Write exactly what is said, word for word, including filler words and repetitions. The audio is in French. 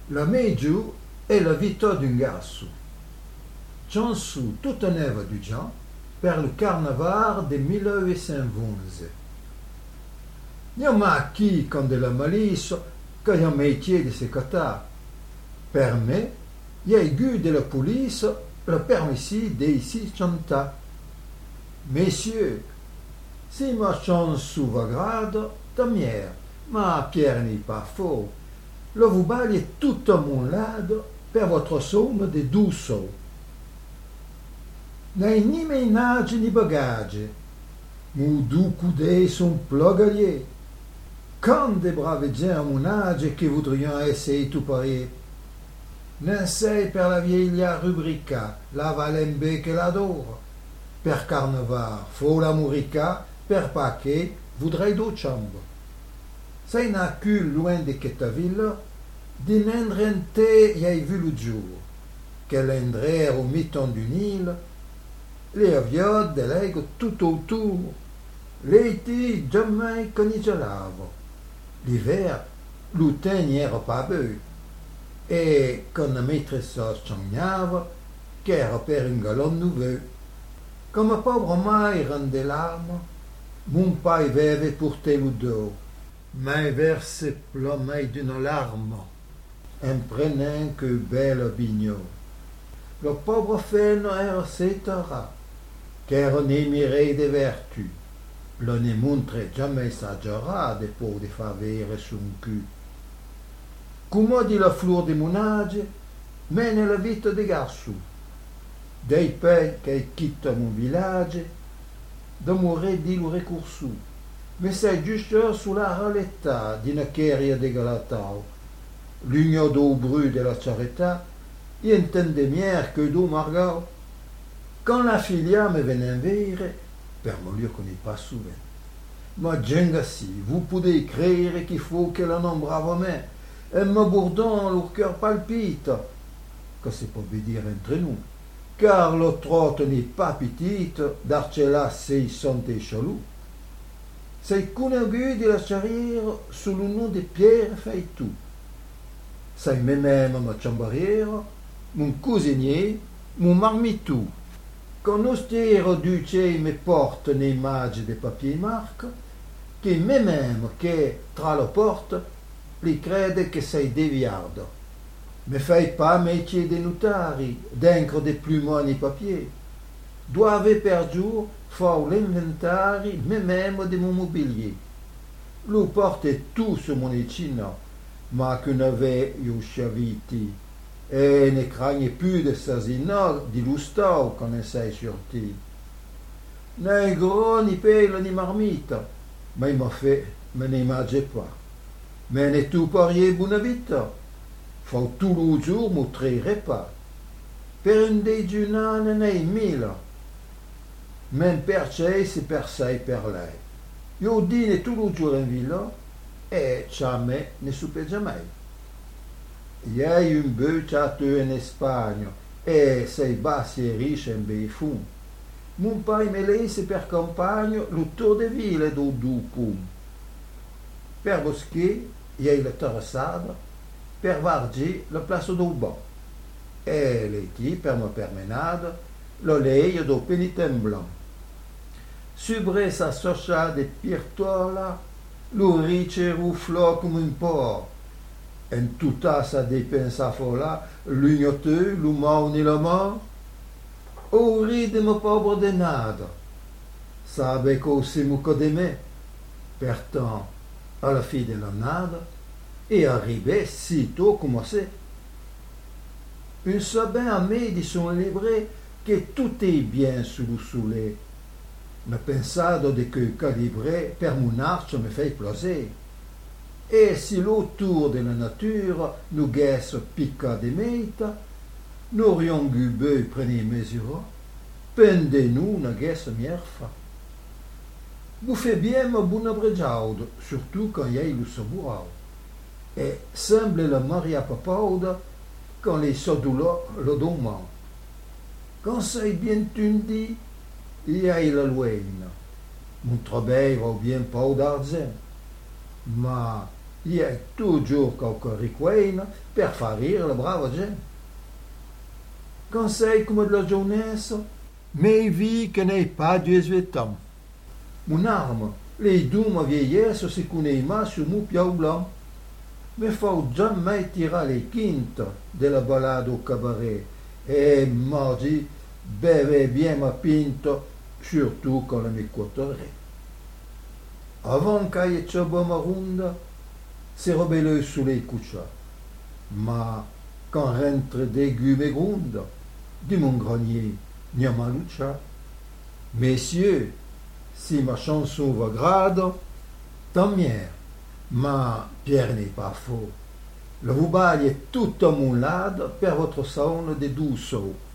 La meglio è la vita d'un garçon. C'en su tutta neve du Jean per il carnaval de mille huit cent onze. Non ma chi con della malice che ha un métier de secrétaire. Per me, il y a eu de la police le permis d'ici chanta. Messieurs, si ma chance sous va grade, tamière, ma pierre n'est pas faux. Le vous baille tout mon lado per votre somme de douze sous. N'hai ni ménage ni bagage. Mon doux coudé son plogalier. Comme des braves gens à mon âge qui voudrions essayer tout pareil. Non sei per la vieille rubrica, la valembe che l'adore. Per carnaval, faut la mourica, per paquet, voudrais d'autres chambres. Sei n'a que loin de questa ville, di n'endrente y hai vu le jour, che l'endrer au miton du Nil, les aviottes de l'aigle tout autour, l'été jamais que ni gelavo. L'hiver, l'outin n'y era pas beau. E con la maîtressa sognava che era per un galon nouveau. Come pauvre mai rende larmes, mon pai veve porté le dos, mai verse plomai d'une larme, en prenant que belle bignot. Le pauvre feno era cetera, qu'era n'émiré de vertu, le ne montre jamais s'agera de pour de favere son cul. Come dit la fleur de mon âge, mène la vita de garçon. Dei pei che quitte mon village, de mourir di lo recurso. Mais c'est juste sous la raletta d'une queria de Galatao. L'union d'eau brûle de la charretta, y entende mieux que d'eau margao. Quand la filia me venait vire, per me le connais pas souvent. Ma gengasi, vous pouvez écrire qu'il faut que la nombre bravement. Et me bourdon, le cœur palpite. Que c'est pour vous dire entre nous. Car le trotte n'est pas petite, d'arcella c'est sont chelou. C'est connu de la charrière sous le nom de Pierre Faitou. C'est même ma chambarière, mon cuisinier, mon marmitou. Quand nous tire du chez me porte une image de papier marque, qui même que tra la porte, li crede che sei deviardo. Me fai pas métier de notari, d'encre de plumons et papier. Doivent per jour faire l'inventari, me même de mon mobilier. Lo porte tout sur mon ecino, ma che n'avait io sciaviti, e ne cragne plus de sasino di lustau quand ne sei sorti. Né gros, ni pelo, ni marmita, ma il m'a fait, me n'imagine pas. Mais ne tu pariez buona vita? Faut tout le jour montrerai pas. Per un déjeuner nei mille. Même per cei se per sei per lei. Io dîne tout le jour in villa e jamais ne soupe jamais. Iei un peu château in Espagne e sei bassi e riche in bei fun. Mon pai me laisse per campagne le tour de ville do Ducum. Per bosquet, iei la terrassada, per vargi la place do banc. E l'eti per ma permenada, la leia do penitent blanc. Subre sa socia de pirtola, lo rice ruflò come un po'. En tutta sa depensa fola, l'ugnoteux, l'umau ni la mort. O ride mo pauvre de nada. Sabe co se muco de me. Pertant, à la fin de l'année, et arrivé sitôt commencé. Un sabin amé dit son livret que tout est bien sous le soleil. Me pensado de que calibré per mon arche me fait plaisir. Et si l'autour de la nature nous guesse pica de meita, nous aurions gubeux prenez mesure, pendez-nous na guesse mierfa. Vous faites bien ma bonne abregiaude, surtout quand il y a le sabourau. Et semble la Maria Papauda quand les sodoula le domman. Quand c'est bien tundi, il y a la loine. Mon travail va bien pas d'argent. Ma il y a toujours quelque ricoine per faire rire la brave gente. Conseil comme de la jeunesse, mais vie que n'est pas dix-huit ans. Mon arme, les deux ma vieillesse se connaît ma sur mon piau blanc. Mais faut jamais tirer les quintes de la balade au cabaret. Et mardi, bevez bien ma pinte, surtout quand la m'écouterait. Avant qu'il y ait de ma ronde, c'est rebelleux sous les couchas. Mais quand rentre des gumes et grondes, de mon grenier, n'y a ma lucha. Messieurs, si ma chanson va grade, tant mieux. Mais Pierre n'est pas faux. Le vous est tout à mon lade per votre saune de douceau.